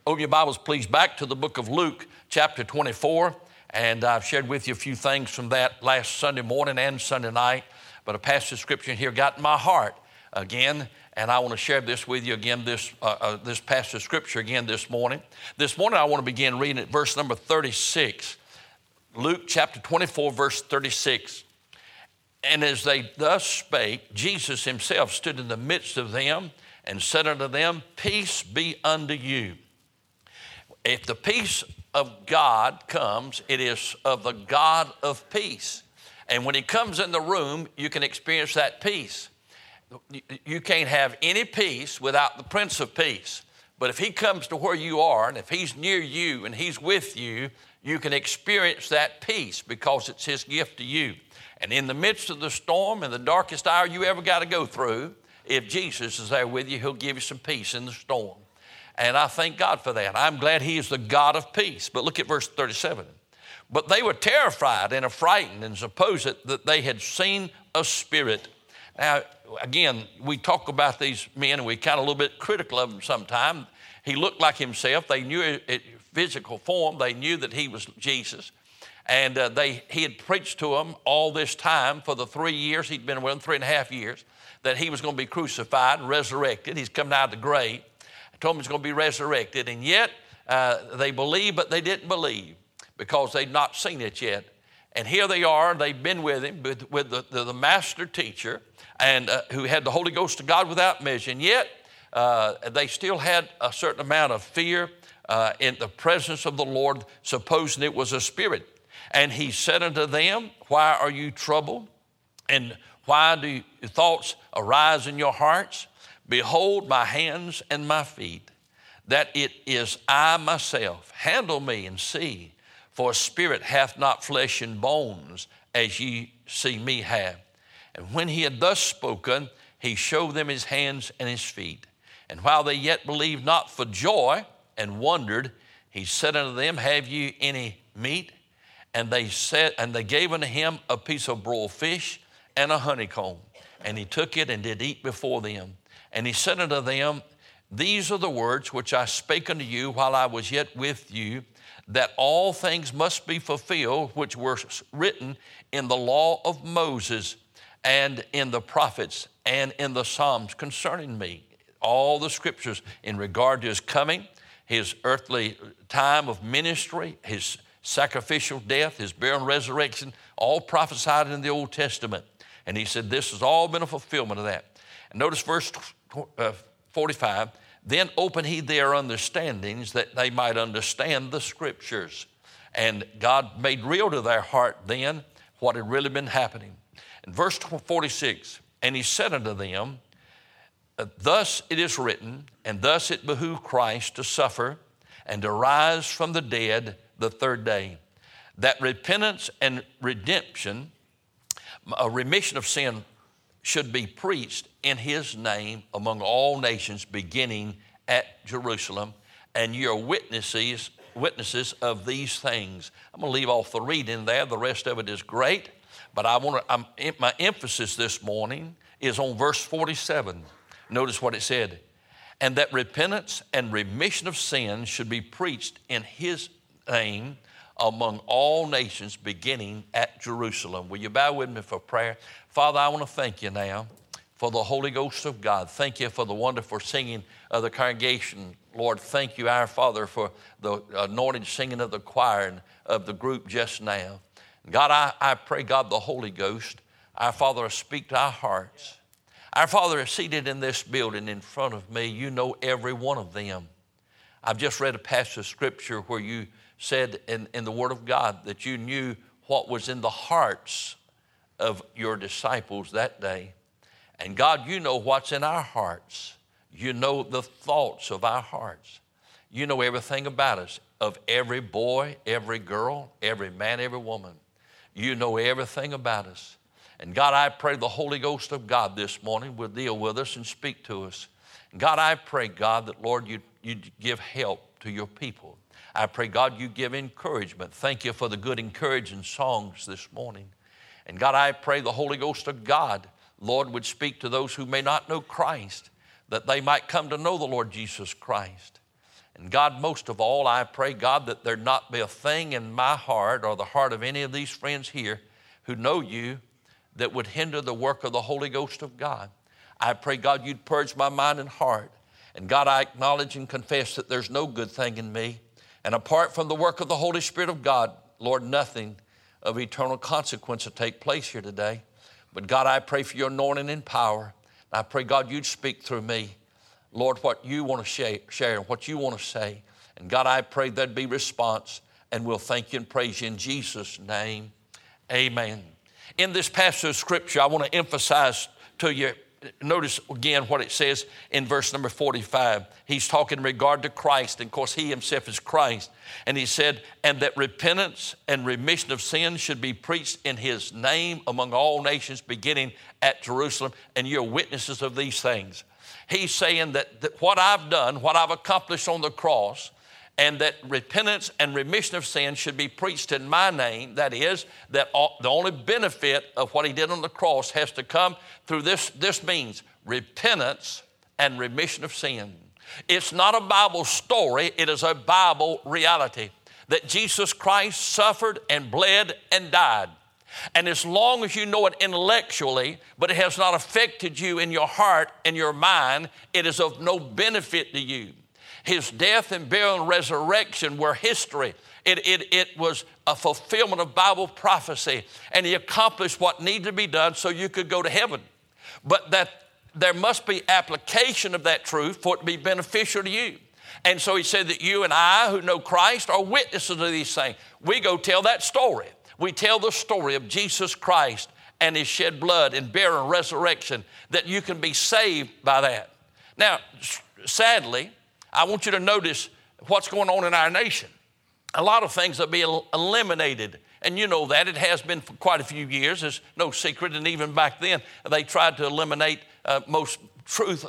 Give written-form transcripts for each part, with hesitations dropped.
Open your Bibles, please, back to the book of Luke, chapter 24. And I've shared with you a few things from that last Sunday morning and Sunday night. But a passage of scripture here got in my heart again. And I want to share this with you again, this passage of scripture again this morning. This morning I want to begin reading at verse number 36. Luke chapter 24, verse 36. And as they thus spake, Jesus himself stood in the midst of them and said unto them, Peace be unto you. If the peace of God comes, it is of the God of peace. And when he comes in the room, you can experience that peace. You can't have any peace without the Prince of Peace. But if he comes to where you are, and if he's near you and he's with you, you can experience that peace because it's his gift to you. And in the midst of the storm and the darkest hour you ever got to go through, if Jesus is there with you, he'll give you some peace in the storm. And I thank God for that. I'm glad he is the God of peace. But look at verse 37. But they were terrified and affrighted and supposed that they had seen a spirit. Now, again, we talk about these men and we kind of a little bit critical of them sometimes. He looked like himself. They knew it physical form. They knew that he was Jesus. And he had preached to them all this time for the 3 years he'd been with them, 3.5 years, that he was going to be crucified and resurrected. He's coming out of the grave. I told them he's going to be resurrected. And yet they believed, but they didn't believe because they'd not seen it yet. And here they are. They've been with him, with the master teacher, and who had the Holy Ghost of God without measure. And yet they still had a certain amount of fear in the presence of the Lord, supposing it was a spirit. And he said unto them, Why are you troubled? And why do thoughts arise in your hearts? Behold my hands and my feet, that it is I myself. Handle me and see, for a spirit hath not flesh and bones, as ye see me have. And when he had thus spoken, he showed them his hands and his feet. And while they yet believed not for joy and wondered, he said unto them, Have ye any meat? And they gave unto him a piece of broiled fish and a honeycomb. And he took it and did eat before them. And he said unto them, These are the words which I spake unto you while I was yet with you, that all things must be fulfilled which were written in the law of Moses and in the prophets and in the Psalms concerning me. All the scriptures in regard to his coming, his earthly time of ministry, his sacrificial death, his burial and resurrection, all prophesied in the Old Testament. And he said, this has all been a fulfillment of that. And notice verse 45, then opened he their understandings that they might understand the scriptures. And God made real to their heart then what had really been happening. In verse 46, and he said unto them, Thus it is written, and thus it behooved Christ to suffer and to rise from the dead the third day, that repentance and redemption, a remission of sin, should be preached in his name among all nations, beginning at Jerusalem, and you're witnesses of these things. I'm going to leave off the reading there. The rest of it is great, but my emphasis this morning is on verse 47. Notice what it said, and that repentance and remission of sins should be preached in his name among all nations, beginning at Jerusalem. Will you bow with me for prayer? Father, I want to thank you now for the Holy Ghost of God. Thank you for the wonderful singing of the congregation. Lord, thank you, our Father, for the anointed singing of the choir and of the group just now. God, I pray, God, the Holy Ghost, our Father, speak to our hearts. Our Father is seated in this building in front of me. You know every one of them. I've just read a passage of scripture where you said in the Word of God that you knew what was in the hearts of your disciples that day. And God, you know what's in our hearts. You know the thoughts of our hearts. You know everything about us, of every boy, every girl, every man, every woman. You know everything about us. And God, I pray the Holy Ghost of God this morning will deal with us and speak to us. And God, I pray, God, that, Lord, you give help to your people. I pray, God, you give encouragement. Thank you for the good encouraging songs this morning. And God, I pray the Holy Ghost of God, Lord, would speak to those who may not know Christ, that they might come to know the Lord Jesus Christ. And God, most of all, I pray, God, that there not be a thing in my heart or the heart of any of these friends here who know you that would hinder the work of the Holy Ghost of God. I pray, God, you'd purge my mind and heart. And God, I acknowledge and confess that there's no good thing in me. And apart from the work of the Holy Spirit of God, Lord, nothing of eternal consequence will take place here today. But God, I pray for your anointing and power. I pray, God, you'd speak through me. Lord, what you want to share, what you want to say. And God, I pray there'd be response, and we'll thank you and praise you in Jesus' name. Amen. In this passage of Scripture, I want to emphasize to you, notice again what it says in verse number 45. He's talking in regard to Christ, and of course he himself is Christ. And he said, and that repentance and remission of sins should be preached in his name among all nations, beginning at Jerusalem, and you're witnesses of these things. He's saying that what I've done, what I've accomplished on the cross, and that repentance and remission of sin should be preached in my name. That is, that the only benefit of what he did on the cross has to come through this means repentance and remission of sin. It's not a Bible story, it is a Bible reality that Jesus Christ suffered and bled and died. And as long as you know it intellectually, but it has not affected you in your heart and your mind, it is of no benefit to you. His death and burial and resurrection were history. It was a fulfillment of Bible prophecy, and he accomplished what needed to be done so you could go to heaven. But that there must be application of that truth for it to be beneficial to you. And so he said that you and I who know Christ are witnesses of these things. We go tell that story. We tell the story of Jesus Christ and his shed blood and burial and resurrection, that you can be saved by that. Now, sadly, I want you to notice what's going on in our nation. A lot of things are being eliminated, and you know that. It has been for quite a few years. It's no secret, and even back then, they tried to eliminate most truth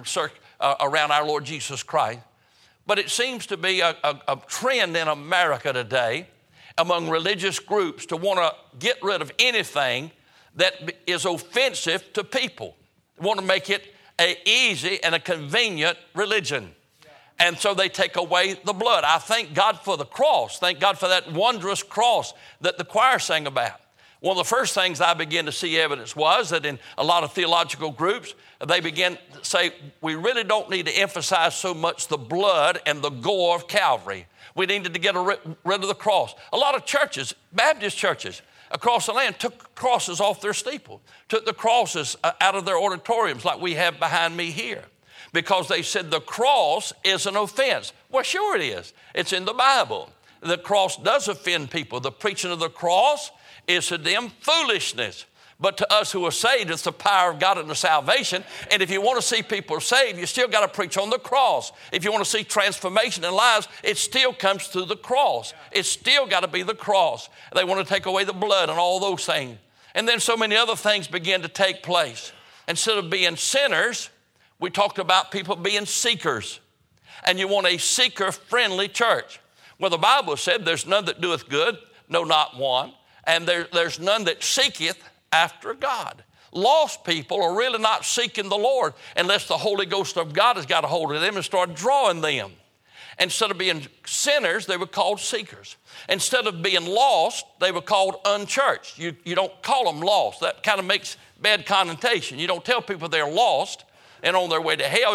around our Lord Jesus Christ. But it seems to be a trend in America today among religious groups to want to get rid of anything that is offensive to people. They want to make it an easy and a convenient religion. And so they take away the blood. I thank God for the cross. Thank God for that wondrous cross that the choir sang about. One of the first things I began to see evidence was that in a lot of theological groups, they began to say, we really don't need to emphasize so much the blood and the gore of Calvary. We needed to get rid of the cross. A lot of churches, Baptist churches across the land, took crosses off their steeple, took the crosses out of their auditoriums like we have behind me here, because they said the cross is an offense. Well, sure it is. It's in the Bible. The cross does offend people. The preaching of the cross is to them foolishness. But to us who are saved, it's the power of God unto salvation. And if you want to see people saved, you still got to preach on the cross. If you want to see transformation in lives, it still comes through the cross. It's still got to be the cross. They want to take away the blood and all those things. And then so many other things begin to take place. Instead of being sinners, we talked about people being seekers. And you want a seeker-friendly church. Well, the Bible said there's none that doeth good, no, not one. And there's none that seeketh after God. Lost people are really not seeking the Lord unless the Holy Ghost of God has got a hold of them and start drawing them. Instead of being sinners, they were called seekers. Instead of being lost, they were called unchurched. You don't call them lost. That kind of makes bad connotation. You don't tell people they're lost and on their way to hell.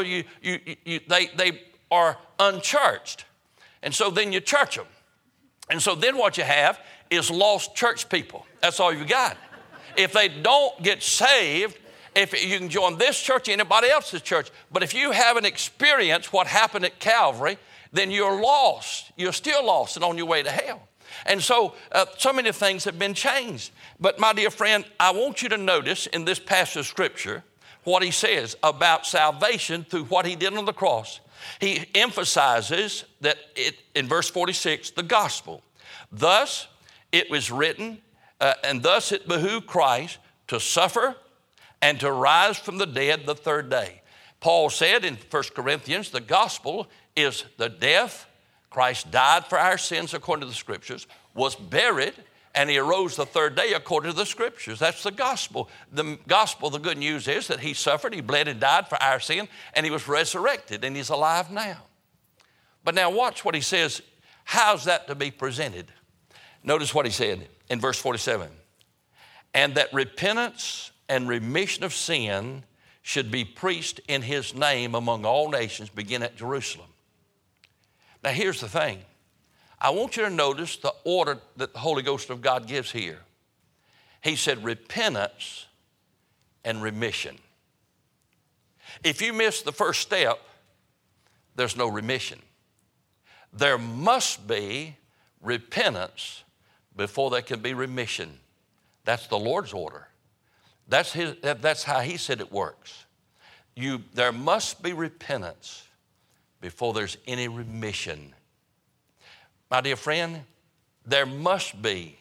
They are unchurched. And so then you church them. And so then what you have is lost church people. That's all you got. If they don't get saved, if you can join this church or anybody else's church, but if you haven't experienced what happened at Calvary, then you're lost. You're still lost and on your way to hell. And so many things have been changed. But my dear friend, I want you to notice in this passage of Scripture what he says about salvation through what he did on the cross. He emphasizes that in verse 46, the gospel. Thus it was written, and thus it behooved Christ to suffer and to rise from the dead the third day. Paul said in 1 Corinthians, the gospel is the death. Christ died for our sins according to the Scriptures, was buried, and he arose the third day according to the Scriptures. That's the gospel. The gospel, the good news is that he suffered, he bled and died for our sin, and he was resurrected, and he's alive now. But now watch what he says. How's that to be presented? Notice what he said in verse 47. And that repentance and remission of sin should be preached in his name among all nations, begin at Jerusalem. Now here's the thing. I want you to notice the order that the Holy Ghost of God gives here. He said repentance and remission. If you miss the first step, there's no remission. There must be repentance before there can be remission. That's the Lord's order. That's how he said it works. There must be repentance before there's any remission. My dear friend, there must be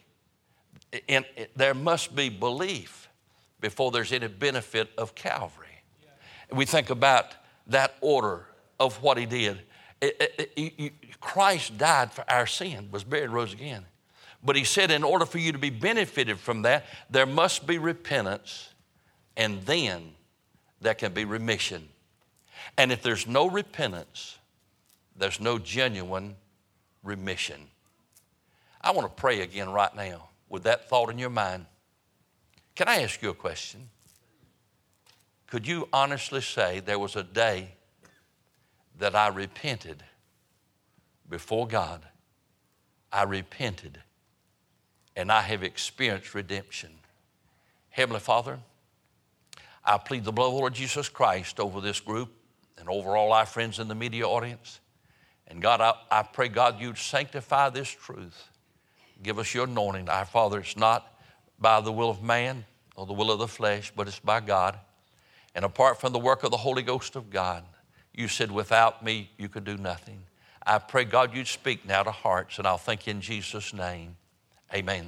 belief before there's any benefit of Calvary. We think about that order of what he did. Christ died for our sin, was buried, rose again. But he said in order for you to be benefited from that, there must be repentance, and then there can be remission. And if there's no repentance, there's no genuine remission. I want to pray again right now with that thought in your mind. Can I ask you a question? Could you honestly say there was a day that I repented before God? I repented and I have experienced redemption. Heavenly Father, I plead the blood of the Lord Jesus Christ over this group and over all our friends in the media audience. And God, I pray, God, you'd sanctify this truth. Give us your anointing. Our Father, it's not by the will of man or the will of the flesh, but it's by God. And apart from the work of the Holy Ghost of God, you said without me you could do nothing. I pray, God, you'd speak now to hearts, and I'll thank you in Jesus' name. Amen.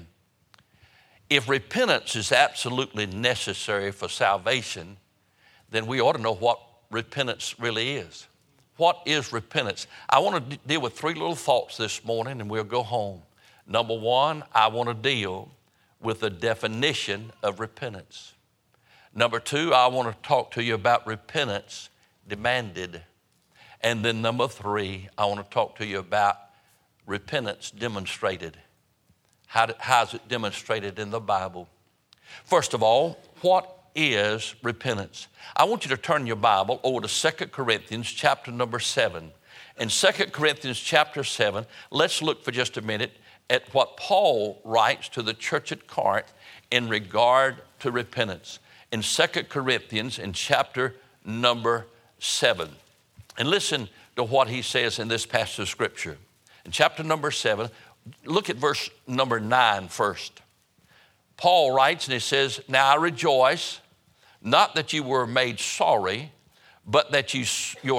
If repentance is absolutely necessary for salvation, then we ought to know what repentance really is. What is repentance? I want to deal with three little thoughts this morning, and we'll go home. Number one, I want to deal with the definition of repentance. Number two, I want to talk to you about repentance demanded. And then number three, I want to talk to you about repentance demonstrated. How is it demonstrated in the Bible? First of all, what is repentance? I want you to turn your Bible over to 2 Corinthians chapter number 7. In 2 Corinthians chapter 7, let's look for just a minute at what Paul writes to the church at Corinth in regard to repentance. In 2 Corinthians in chapter number 7. And listen to what he says in this passage of Scripture. In chapter number 7, look at verse number 9 first. Paul writes and he says, now I rejoice, not that you were made sorry, but that ye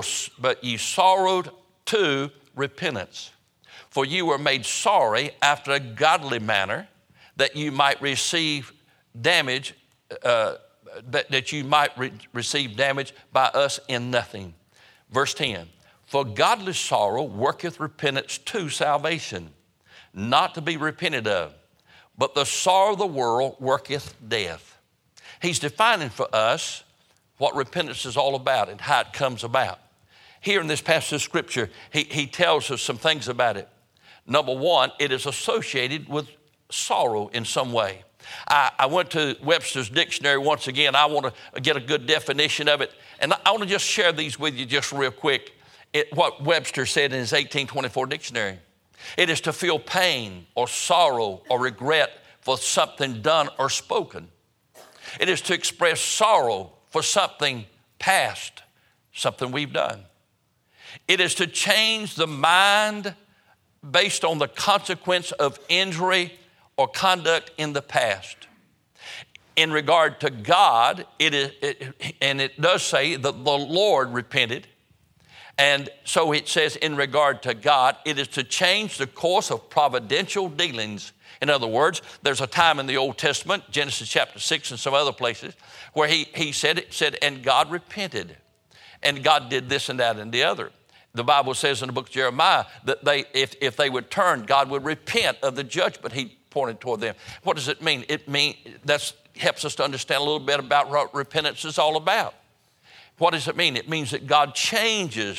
sorrowed to repentance. For you were made sorry after a godly manner, that you might receive damage, receive damage by us in nothing. Verse 10, for godly sorrow worketh repentance to salvation, not to be repented of, but the sorrow of the world worketh death. He's defining for us what repentance is all about and how it comes about. Here in this passage of Scripture, he tells us some things about it. Number one, it is associated with sorrow in some way. I went to Webster's dictionary once again. I want to get a good definition of it. And I want to just share these with you just real quick. What Webster said in his 1824 dictionary. It is to feel pain or sorrow or regret for something done or spoken. It is to express sorrow for something past, something we've done. It is to change the mind based on the consequence of injury or conduct in the past. In regard to God, it does say that the Lord repented. And so it says in regard to God, it is to change the course of providential dealings. In other words, there's a time in the Old Testament, Genesis chapter 6 and some other places, where he said, and God repented. And God did this and that and the other. The Bible says in the book of Jeremiah that if they would turn, God would repent of the judgment he pointed toward them. What does it mean? That helps us to understand a little bit about what repentance is all about. What does it mean? It means that God changes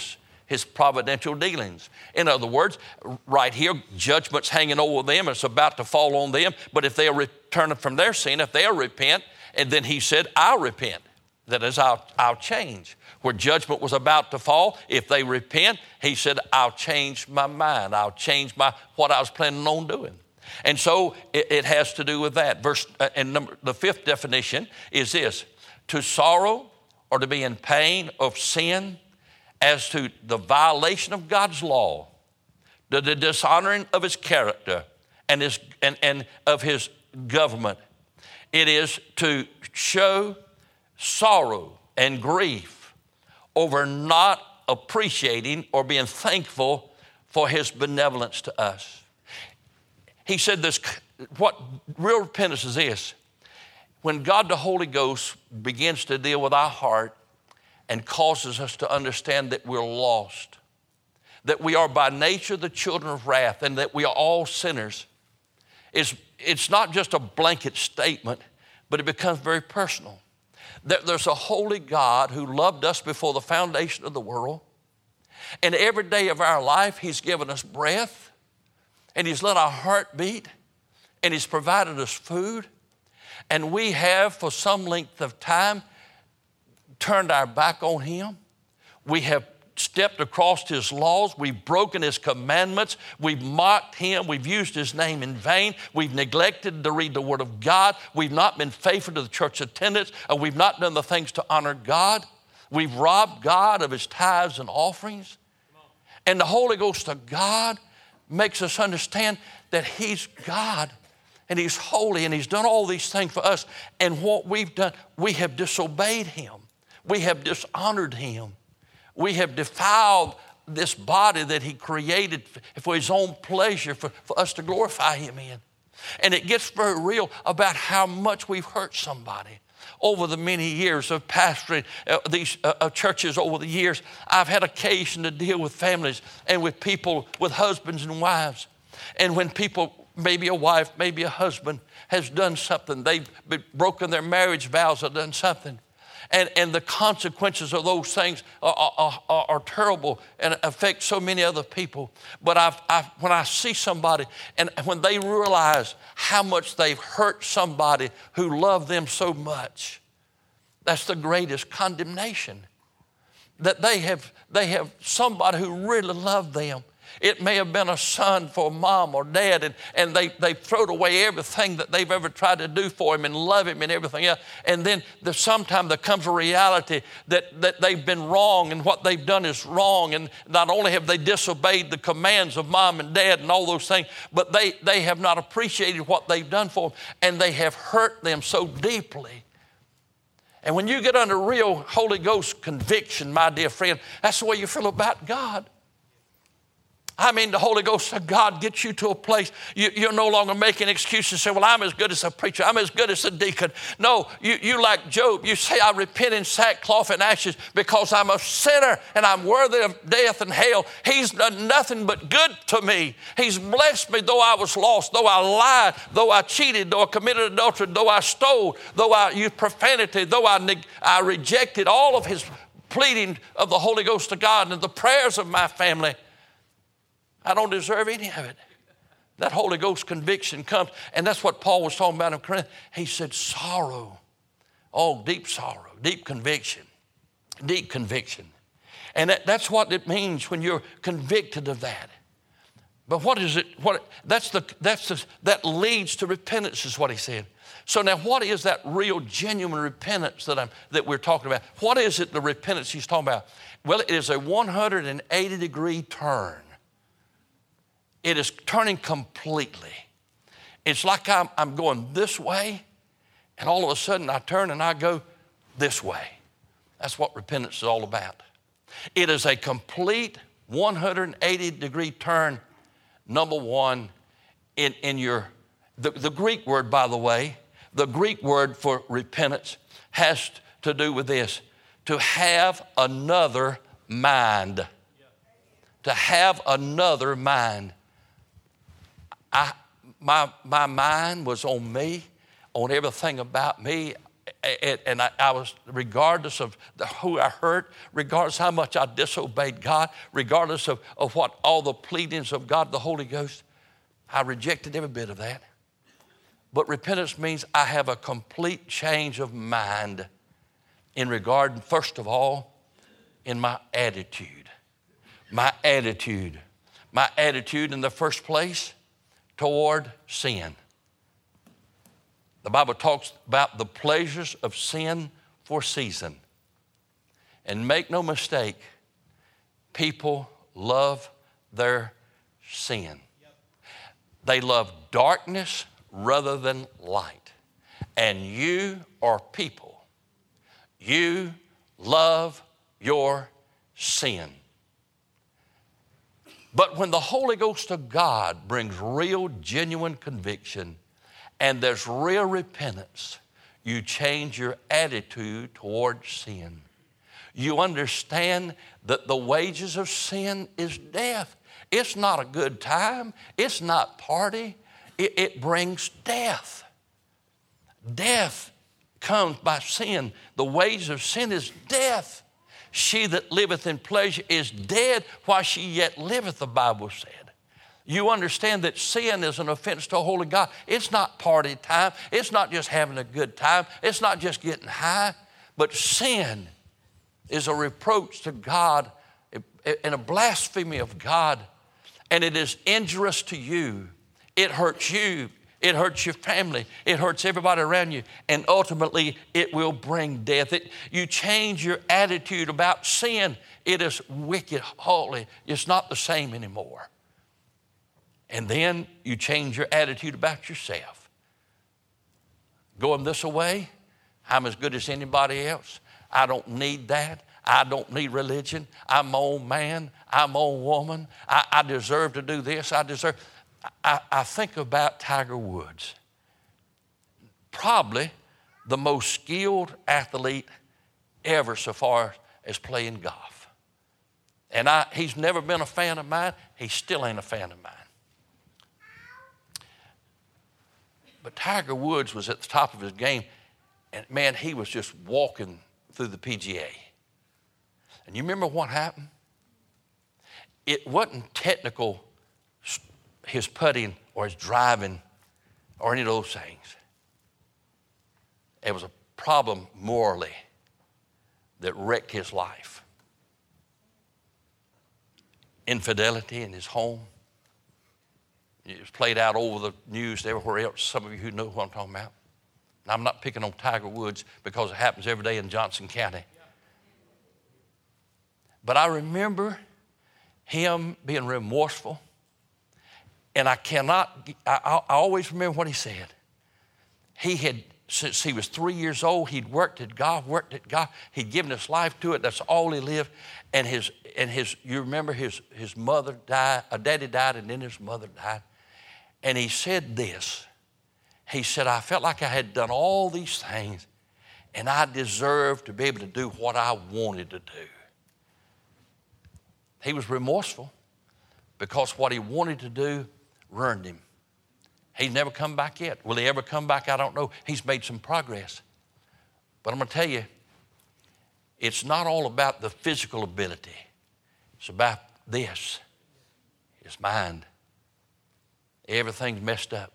his providential dealings. In other words, right here, judgment's hanging over them. It's about to fall on them. But if they'll return from their sin, if they'll repent, and then he said, I'll repent. That is, I'll change. Where judgment was about to fall, if they repent, he said, I'll change my mind. I'll change what I was planning on doing. And so it has to do with that. The fifth definition is this: to sorrow or to be in pain of sin as to the violation of God's law, the dishonoring of his character and of his government. It is to show sorrow and grief over not appreciating or being thankful for his benevolence to us. He said this, what real repentance is this: when God the Holy Ghost begins to deal with our heart and causes us to understand that we're lost, that we are by nature the children of wrath, and that we are all sinners, it's not just a blanket statement, but it becomes very personal. There's a holy God who loved us before the foundation of the world, and every day of our life he's given us breath, and he's let our heart beat, and he's provided us food, and we have for some length of time turned our back on him. We have stepped across his laws. We've broken his commandments. We've mocked him. We've used his name in vain. We've neglected to read the word of God. We've not been faithful to the church attendance. We've not done the things to honor God. We've robbed God of his tithes and offerings. And the Holy Ghost of God makes us understand that he's God and he's holy and he's done all these things for us. And what we've done, we have disobeyed him. We have dishonored him. We have defiled this body that he created for his own pleasure, for us to glorify him in. And it gets very real about how much we've hurt somebody. Over the many years of pastoring these churches over the years, I've had occasion to deal with families and with people, with husbands and wives. And when people, maybe a wife, maybe a husband, has done something, they've broken their marriage vows or done something, and the consequences of those things are terrible and affect so many other people. But when I see somebody and when they realize how much they've hurt somebody who loved them so much, that's the greatest condemnation. That they have somebody who really loved them. It may have been a son for mom or dad, and they thrown away everything that they've ever tried to do for him and love him and everything else. And then sometime there comes a reality that they've been wrong and what they've done is wrong. And not only have they disobeyed the commands of mom and dad and all those things, but they have not appreciated what they've done for them, and they have hurt them so deeply. And when you get under real Holy Ghost conviction, my dear friend, that's the way you feel about God. I mean, the Holy Ghost of God gets you to a place you're no longer making excuses and say, well, I'm as good as a preacher. I'm as good as a deacon. No, you like Job. You say, I repent in sackcloth and ashes because I'm a sinner and I'm worthy of death and hell. He's done nothing but good to me. He's blessed me though I was lost, though I lied, though I cheated, though I committed adultery, though I stole, though I used profanity, though I rejected all of his pleading of the Holy Ghost of God and the prayers of my family. I don't deserve any of it. That Holy Ghost conviction comes, and that's what Paul was talking about in Corinthians. He said sorrow. Oh, deep sorrow, deep conviction, deep conviction. And that's what it means when you're convicted of that. But what is it? That leads to repentance is what he said. So now what is that real genuine repentance that we're talking about? What is it, the repentance he's talking about? Well, it is a 180-degree turn. It is turning completely. It's like I'm going this way, and all of a sudden I turn and I go this way. That's what repentance is all about. It is a complete 180-degree turn, number one, in the Greek word, by the way, the Greek word for repentance has to do with this: to have another mind. To have another mind. My mind was on me, on everything about me. And I was, regardless of who I hurt, regardless how much I disobeyed God, regardless of what all the pleadings of God, the Holy Ghost, I rejected every bit of that. But repentance means I have a complete change of mind in regard, first of all, in my attitude. My attitude. My attitude in the first place toward sin. The Bible talks about the pleasures of sin for a season. And make no mistake, people love their sin. They love darkness rather than light. And you are people. You love your sin. But when the Holy Ghost of God brings real, genuine conviction and there's real repentance, you change your attitude toward sin. You understand that the wages of sin is death. It's not a good time. It's not party. It brings death. Death comes by sin. The wages of sin is death. She that liveth in pleasure is dead while she yet liveth, the Bible said. You understand that sin is an offense to a holy God. It's not party time. It's not just having a good time. It's not just getting high. But sin is a reproach to God and a blasphemy of God. And it is injurious to you. It hurts you. It hurts your family. It hurts everybody around you. And ultimately, it will bring death. You change your attitude about sin. It is wicked, holy. It's not the same anymore. And then you change your attitude about yourself. Going this way, I'm as good as anybody else. I don't need that. I don't need religion. I'm my own man. I'm my own woman. I deserve to do this. I think about Tiger Woods. Probably the most skilled athlete ever so far as playing golf. And he's never been a fan of mine. He still ain't a fan of mine. But Tiger Woods was at the top of his game, and man, he was just walking through the PGA. And you remember what happened? It wasn't technical, his putting or his driving or any of those things. It was a problem morally that wrecked his life. Infidelity in his home. It was played out over the news everywhere else. Some of you who know what I'm talking about. And I'm not picking on Tiger Woods because it happens every day in Johnson County. But I remember him being remorseful. And I always remember what he said. He had, since he was 3 years old, he'd worked at golf. He'd given his life to it. That's all he lived. And you remember his mother died, daddy died, and then his mother died. And he said this. He said, I felt like I had done all these things, and I deserved to be able to do what I wanted to do. He was remorseful because what he wanted to do ruined him. He's never come back yet. Will he ever come back? I don't know. He's made some progress. But I'm going to tell you, it's not all about the physical ability. It's about this, his mind. Everything's messed up.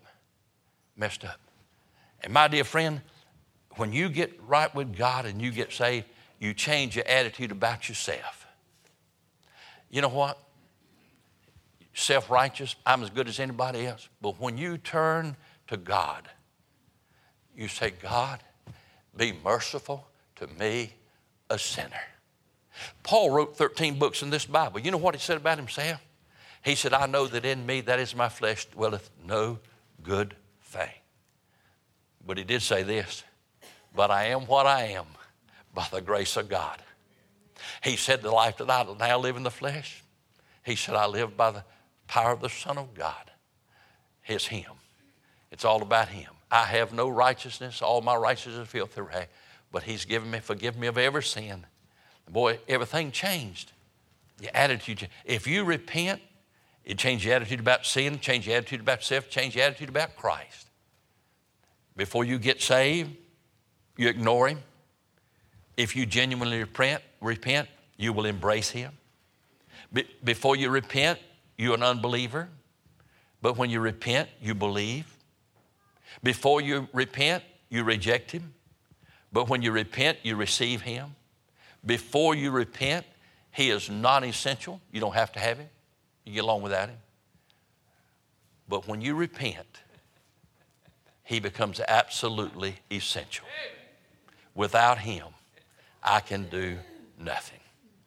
And my dear friend, when you get right with God and you get saved, you change your attitude about yourself. You know what? Self-righteous, I'm as good as anybody else. But when you turn to God, you say, God, be merciful to me, a sinner. Paul wrote 13 books in this Bible. You know what he said about himself? He said, I know that in me, that is my flesh, dwelleth no good thing. But he did say this, but I am what I am by the grace of God. He said, the life that I now live in the flesh, he said, I live by the power of the Son of God. It's him. It's all about him. I have no righteousness. All my righteousness is filthy rag. But he's forgiven me of every sin. Boy, everything changed. Your attitude changed. If you repent, it changed your attitude about sin, change your attitude about self, change your attitude about Christ. Before you get saved, you ignore him. If you genuinely repent, you will embrace him. Before you repent, you're an unbeliever. But when you repent, you believe. Before you repent, you reject him. But when you repent, you receive him. Before you repent, he is non-essential. You don't have to have him. You get along without him. But when you repent, he becomes absolutely essential. Without him, I can do nothing.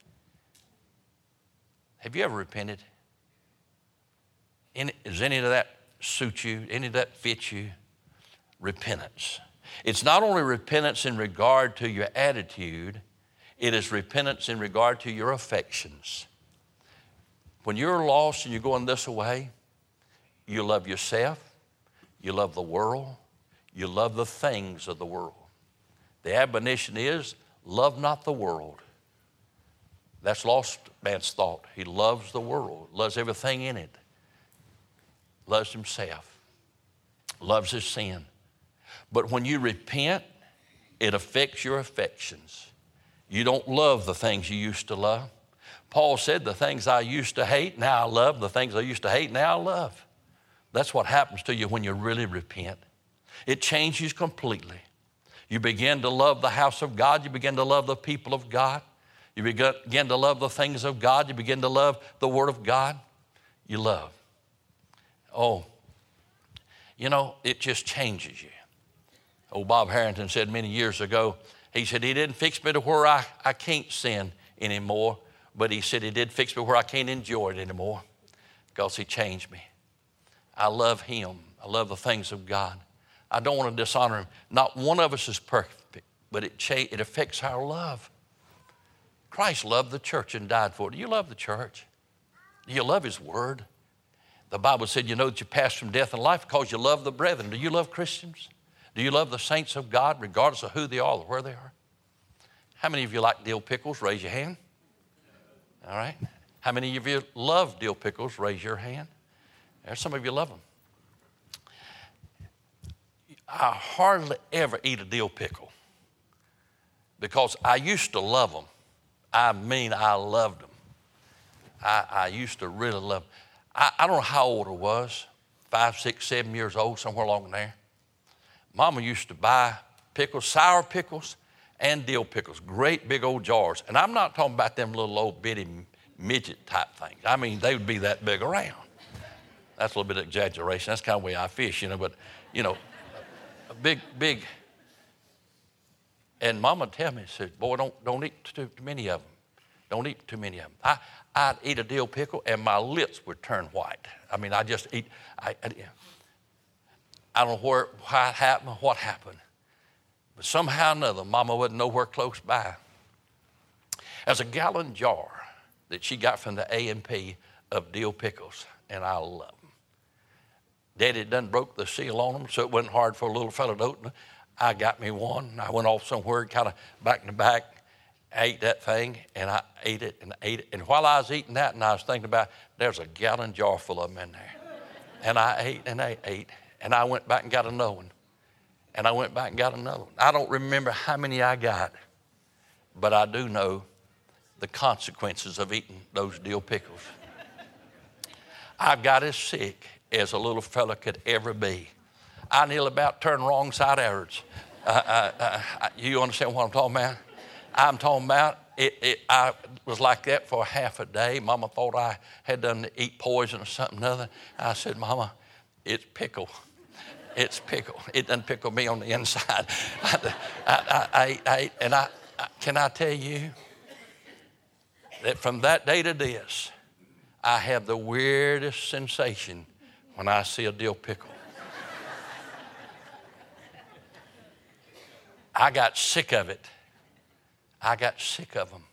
Have you ever repented? Does any of that suit you? Any of that fit you? Repentance. It's not only repentance in regard to your attitude, it is repentance in regard to your affections. When you're lost and you're going this way, you love yourself, you love the world, you love the things of the world. The admonition is, love not the world. That's lost man's thought. He loves the world, loves everything in it, loves himself, loves his sin. But when you repent, it affects your affections. You don't love the things you used to love. Paul said, the things I used to hate, now I love. The things I used to hate, now I love. That's what happens to you when you really repent. It changes completely. You begin to love the house of God. You begin to love the people of God. You begin to love the things of God. You begin to love the Word of God. You love. Oh, you know, it just changes you. Old Bob Harrington said many years ago, he said, he didn't fix me to where I can't sin anymore, but he said he did fix me where I can't enjoy it anymore because he changed me. I love him. I love the things of God. I don't want to dishonor him. Not one of us is perfect, but it affects our love. Christ loved the church and died for it. Do you love the church? Do you love his word? The Bible said, you know that you pass from death and life because you love the brethren. Do you love Christians? Do you love the saints of God regardless of who they are or where they are? How many of you like dill pickles? Raise your hand. All right. How many of you love dill pickles? Raise your hand. There's some of you love them. I hardly ever eat a dill pickle because I used to love them. I mean, I loved them. I used to really love them. I don't know how old I was, 5, 6, 7 years old, somewhere along there. Mama used to buy pickles, sour pickles and dill pickles, great big old jars. And I'm not talking about them little old bitty midget type things. I mean, they would be that big around. That's a little bit of exaggeration. That's kind of the way I fish, but, a big. And Mama would tell me, said, boy, don't eat too many of them. Don't eat too many of them. I'd eat a dill pickle and my lips would turn white. I mean, I just eat. I don't know how it happened, what happened. But somehow or another, Mama wasn't nowhere close by. There's a gallon jar that she got from the A&P of dill pickles, and I love them. Daddy done broke the seal on them, so it wasn't hard for a little fella to open them. I got me one, and I went off somewhere, kind of back in the back. I ate that thing, and I ate it, and ate it. And while I was eating that, and I was thinking about, there's a gallon jar full of them in there. And I ate, and I ate, and I went back and got another one. And I went back and got another one. I don't remember how many I got, but I do know the consequences of eating those dill pickles. I've got as sick as a little fella could ever be. I nearly about turned wrong side outwards. You understand what I'm talking about? I'm talking about I was like that for half a day. Mama thought I had done to eat poison or something other. I said, Mama, it's pickle. It's pickle. It doesn't pickle me on the inside. I ate, and can I tell you that from that day to this, I have the weirdest sensation when I see a dill pickle. I got sick of it. I got sick of them.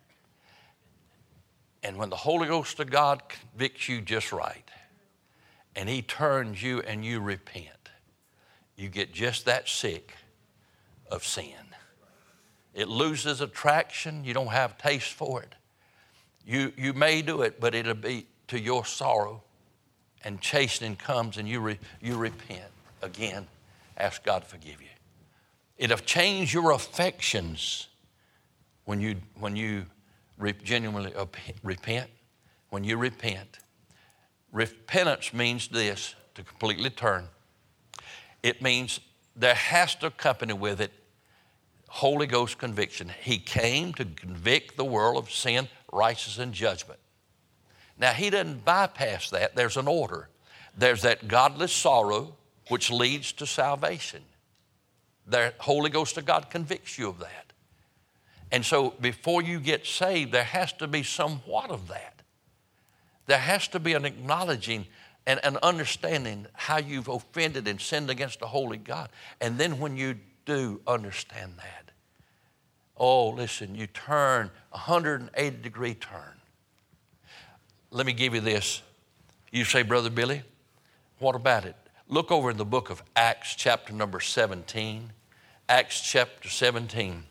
And when the Holy Ghost of God convicts you just right, and he turns you and you repent, you get just that sick of sin. It loses attraction. You don't have taste for it. You may do it, but it'll be to your sorrow. And chastening comes and you repent again. Ask God to forgive you. It'll change your affections when you genuinely repent. When you repent. Repentance means this, to completely turn. It means there has to accompany with it Holy Ghost conviction. He came to convict the world of sin, righteousness, and judgment. Now, he doesn't bypass that. There's an order. There's that godless sorrow which leads to salvation. The Holy Ghost of God convicts you of that. And so before you get saved, there has to be somewhat of that. There has to be an acknowledging and an understanding how you've offended and sinned against the holy God. And then when you do understand that, oh, listen, you turn 180-degree turn. Let me give you this. You say, Brother Billy, what about it? Look over in the book of Acts, chapter number 17. Acts chapter 17.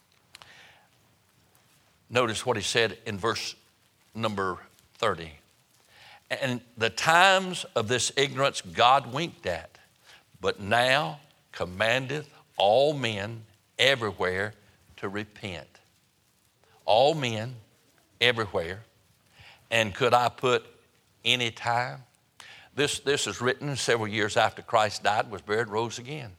Notice what he said in verse number 30. And the times of this ignorance God winked at, but now commandeth all men everywhere to repent. All men everywhere. And could I put any time? This is written several years after Christ died, was buried, rose again.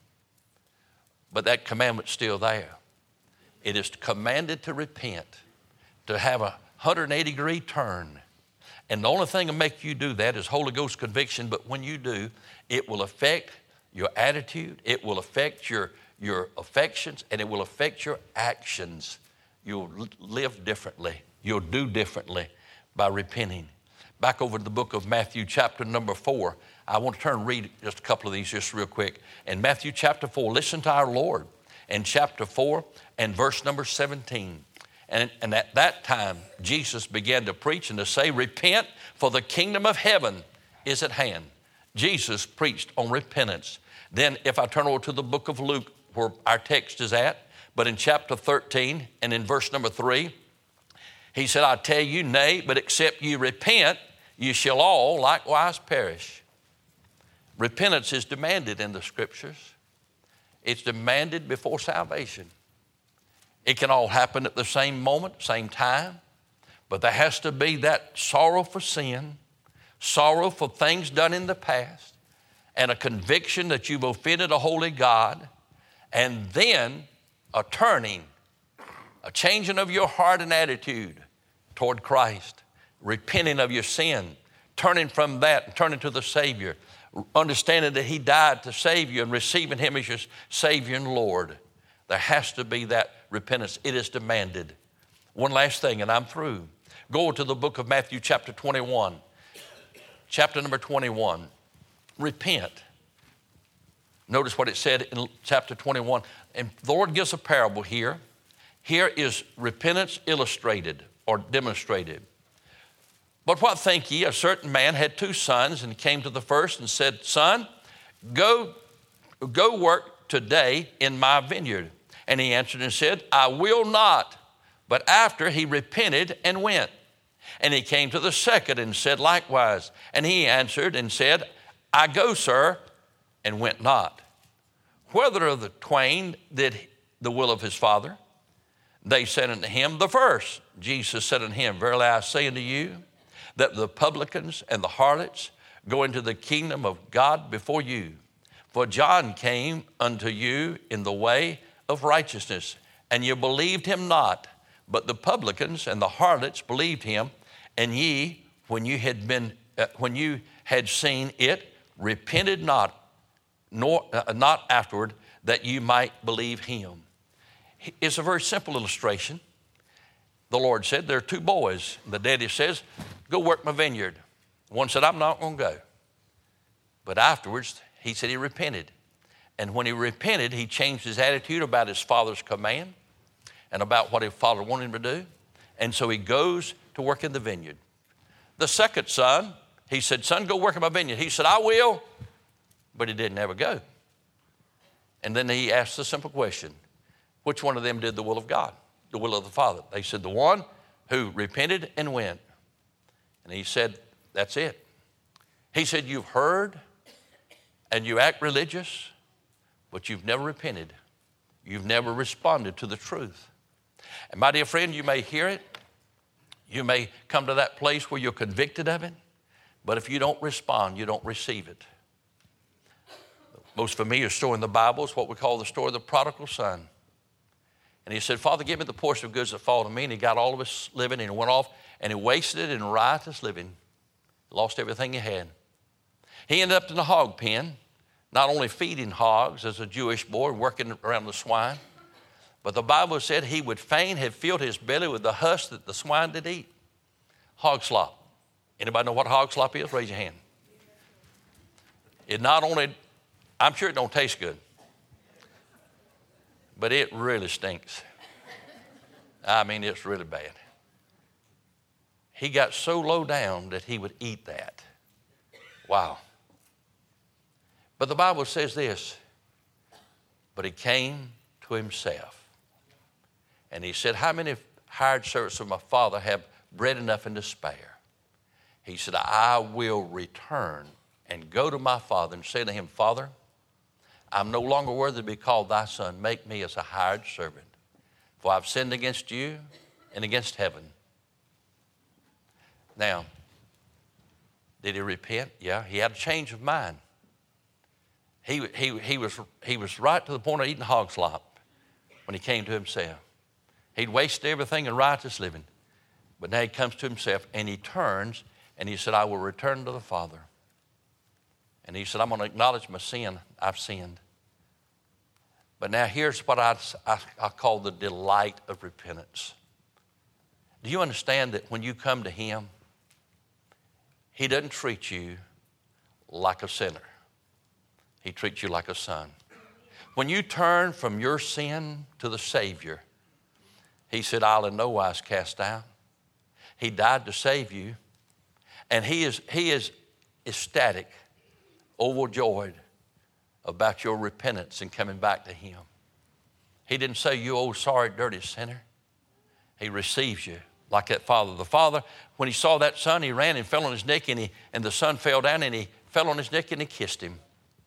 But that commandment's still there. It is commanded to repent, to have a 180-degree turn. And the only thing that make you do that is Holy Ghost conviction, but when you do, it will affect your attitude, it will affect your affections, and it will affect your actions. You'll live differently. You'll do differently by repenting. Back over to the book of Matthew, chapter number 4. I want to turn and read just a couple of these just real quick. In Matthew chapter 4, listen to our Lord. In chapter 4 and verse number 17. And at that time, Jesus began to preach and to say, repent, for the kingdom of heaven is at hand. Jesus preached on repentance. Then if I turn over to the book of Luke, where our text is at, but in chapter 13 and in verse number 3, he said, I tell you, nay, but except you repent, you shall all likewise perish. Repentance is demanded in the Scriptures. It's demanded before salvation. It can all happen at the same moment, same time, but there has to be that sorrow for sin, sorrow for things done in the past, and a conviction that you've offended a holy God, and then a turning, a changing of your heart and attitude toward Christ, repenting of your sin, turning from that and turning to the Savior, understanding that He died to save you and receiving Him as your Savior and Lord. There has to be that repentance. It is demanded. One last thing, and I'm through. Go to the book of Matthew chapter 21. Chapter number 21. Repent. Notice what it said in chapter 21. And the Lord gives a parable here. Here is repentance illustrated or demonstrated. But what think ye? A certain man had 2 sons, and came to the first and said, Son, go work today in my vineyard. And he answered and said, I will not. But after he repented and went. And he came to the second and said likewise. And he answered and said, I go, sir, and went not. Whether of the twain did the will of his father? They said unto him, the first. Jesus said unto him, verily I say unto you, that the publicans and the harlots go into the kingdom of God before you. For John came unto you in the way of righteousness, and you believed him not. But the publicans and the harlots believed him, and ye, when you had seen it, repented not, nor not afterward, that you might believe him. It's a very simple illustration. The Lord said, there are 2 boys. The daddy says, go work my vineyard. One said, I'm not going to go. But afterwards, he said he repented. And when he repented, he changed his attitude about his father's command and about what his father wanted him to do. And so he goes to work in the vineyard. The second son, he said, son, go work in my vineyard. He said, I will, but he didn't ever go. And then he asked the simple question, which one of them did the will of God, the will of the Father? They said, the one who repented and went. And he said, that's it. He said, you've heard and you act religious, but you've never repented You've never responded to the truth. And my dear friend, you may hear it. You may come to that place where you're convicted of it. But if you don't respond, you don't receive it. Most familiar story in the Bible is what we call the story of the prodigal son. And he said, Father, give me the portion of goods that fall to me. And he got all of his living and he went off and he wasted it in riotous living. Lost everything he had. He ended up in the hog pen, not only feeding hogs as a Jewish boy, working around the swine, but the Bible said he would fain have filled his belly with the husk that the swine did eat. Hog slop. Anybody know what hog slop is? Raise your hand. It not only, I'm sure it don't taste good, but it really stinks. I mean, it's really bad. He got so low down that he would eat that. Wow. But the Bible says this, but he came to himself. And he said, how many hired servants of my father have bread enough and to spare? He said, I will return and go to my father and say to him, Father, I'm no longer worthy to be called thy son. Make me as a hired servant. For I've sinned against you and against heaven. Now, did he repent? Yeah, he had a change of mind. He was right to the point of eating hog slop when he came to himself. He'd wasted everything in riotous living. But now he comes to himself and he turns and he said, I will return to the Father. And he said, I'm going to acknowledge my sin. I've sinned. But now here's what I call the delight of repentance. Do you understand that when you come to him, he doesn't treat you like a sinner. He treats you like a son. When you turn from your sin to the Savior, he said, I'll in no wise cast down. He died to save you. And he is ecstatic, overjoyed about your repentance and coming back to him. He didn't say, you old sorry, dirty sinner. He receives you like that father. The father, when he saw that son, he ran and fell on his neck, and the son fell down and he fell on his neck and he kissed him.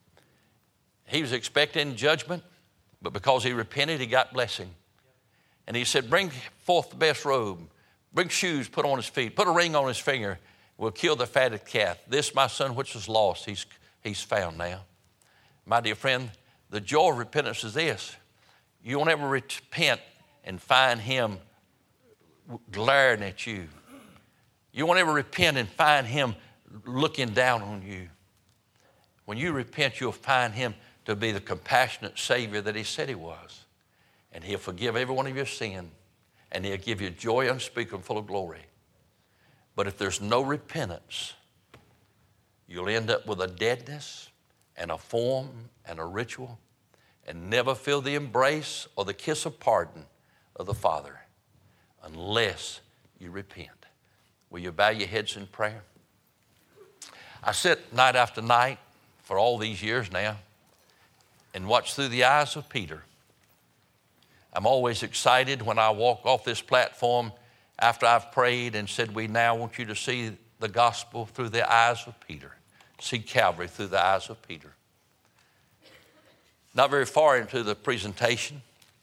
He was expecting judgment, but because he repented, he got blessing. And he said, bring forth the best robe, bring shoes, put on his feet, put a ring on his finger. We'll kill the fatted calf. This, my son, which was lost, he's found now. My dear friend, the joy of repentance is this. You won't ever repent and find him glaring at you. You won't ever repent and find him looking down on you. When you repent, you'll find him to be the compassionate Savior that he said he was. And he'll forgive every one of your sin. And he'll give you joy unspeakable, full of glory. But if there's no repentance, you'll end up with a deadness and a form and a ritual and never feel the embrace or the kiss of pardon of the Father unless you repent. Will you bow your heads in prayer? I sit night after night for all these years now and watch through the eyes of Peter. I'm always excited when I walk off this platform after I've prayed and said, we now want you to see the gospel through the eyes of Peter. See Calvary through the eyes of Peter. Not very far into the presentation,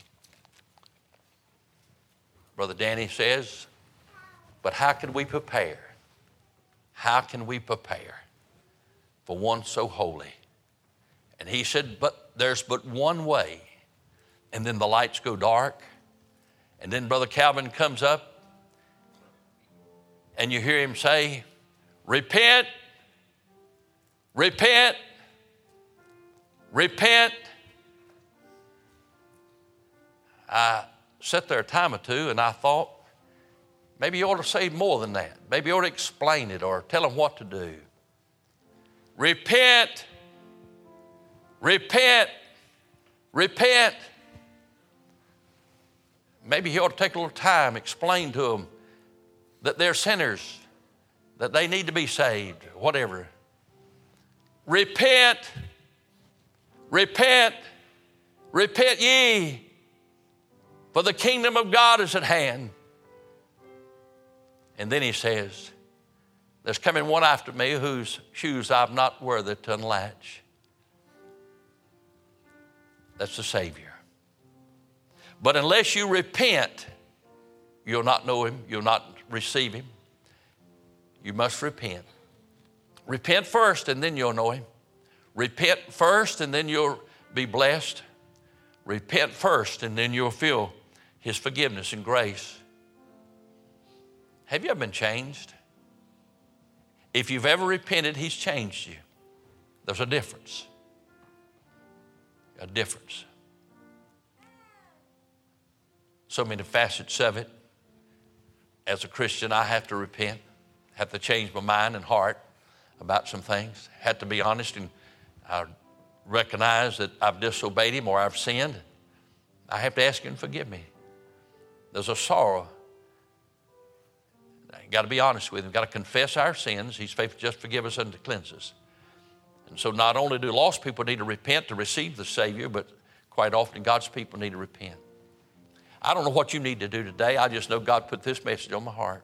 Brother Danny says, but how can we prepare? How can we prepare for one so holy? And he said, but there's but one way. And then the lights go dark. And then Brother Calvin comes up and you hear him say, repent, repent, repent. I sat there a time or two and I thought, maybe you ought to say more than that. Maybe you ought to explain it or tell them what to do. Repent, repent, repent. Maybe he ought to take a little time, explain to them that they're sinners, that they need to be saved, whatever. Repent, repent, repent ye, for the kingdom of God is at hand. And then he says, there's coming one after me whose shoes I'm not worthy to unlatch. That's the Savior. But unless you repent, you'll not know him. You'll not receive him. You must repent. Repent first and then you'll know him. Repent first and then you'll be blessed. Repent first and then you'll feel his forgiveness and grace. Have you ever been changed? If you've ever repented, he's changed you. There's a difference. A difference. So many facets of it. As a Christian, I have to repent, have to change my mind and heart about some things, have to be honest and recognize that I've disobeyed him or I've sinned. I have to ask him to forgive me. There's a sorrow. You've got to be honest with him. You've got to confess our sins. He's faithful just to forgive us and to cleanse us. And so not only do lost people need to repent to receive the Savior, but quite often God's people need to repent. I don't know what you need to do today. I just know God put this message on my heart.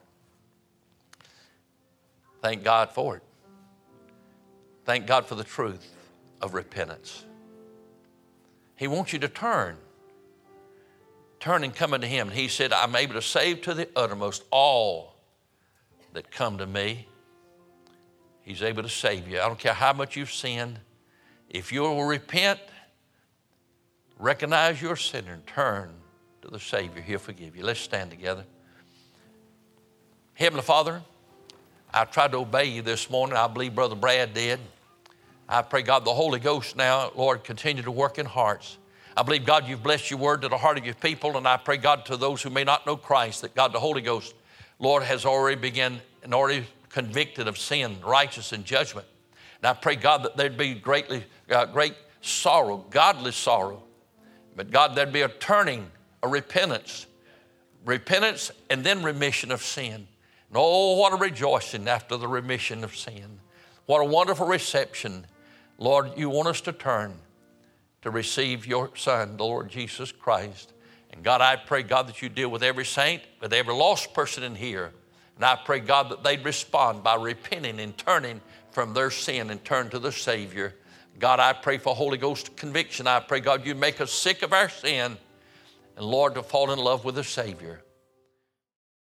Thank God for it. Thank God for the truth of repentance. He wants you to turn. Turn and come unto him. He said, I'm able to save to the uttermost all that come to me. He's able to save you. I don't care how much you've sinned. If you will repent, recognize your sin and turn to the Savior, he'll forgive you. Let's stand together. Heavenly Father, I tried to obey you this morning. I believe Brother Brad did. I pray, God, the Holy Ghost now, Lord, continue to work in hearts. I believe, God, you've blessed your word to the heart of your people, and I pray, God, to those who may not know Christ, that, God, the Holy Ghost, Lord, has already begun and already convicted of sin, righteousness, and judgment. And I pray, God, that there'd be great sorrow, godly sorrow. But, God, there'd be a turning, a repentance and then remission of sin. And oh, what a rejoicing after the remission of sin. What a wonderful reception. Lord, you want us to turn to receive your Son, the Lord Jesus Christ. And God, I pray, God, that you deal with every saint, with every lost person in here. And I pray, God, that they'd respond by repenting and turning from their sin and turn to the Savior. God, I pray for Holy Ghost conviction. I pray, God, you make us sick of our sin. And Lord, to fall in love with the Savior.